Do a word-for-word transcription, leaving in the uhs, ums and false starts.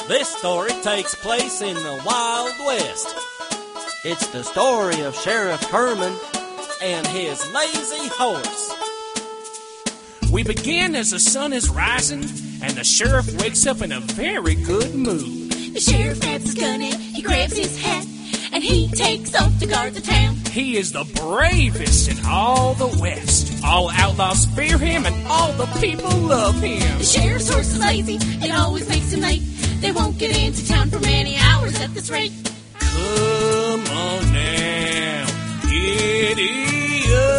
This story takes place in the Wild West. It's the story of Sheriff Herman and his lazy horse. We begin as the sun is rising, and the sheriff wakes up in a very good mood. The sheriff grabs his gun and he grabs his hat, and he takes off to guard the town. He is the bravest in all the West. All outlaws fear him, and all the people love him. The sheriff's horse is lazy, it always makes him late. They won't get into town for many hours at this rate. Come on now, giddy up.